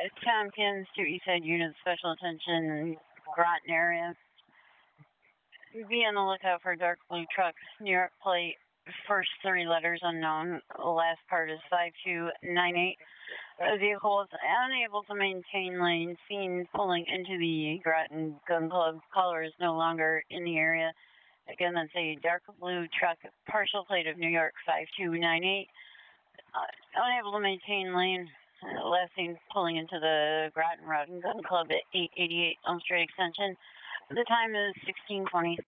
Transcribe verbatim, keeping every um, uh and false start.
Tompkins to Eastside Unit Special Attention, Groton area. Be on the lookout for dark blue truck, New York plate, first three letters unknown, last part is five two nine eight. The vehicle was unable to maintain lane, seen pulling into the Groton Gun Club. Caller is no longer in the area. Again, that's a dark blue truck, partial plate of New York five two nine eight. Uh, unable to maintain lane, uh, last seen pulling into the Groton Road and Gun Club at eight eighty-eight Elm Street Extension. The time is sixteen twenty.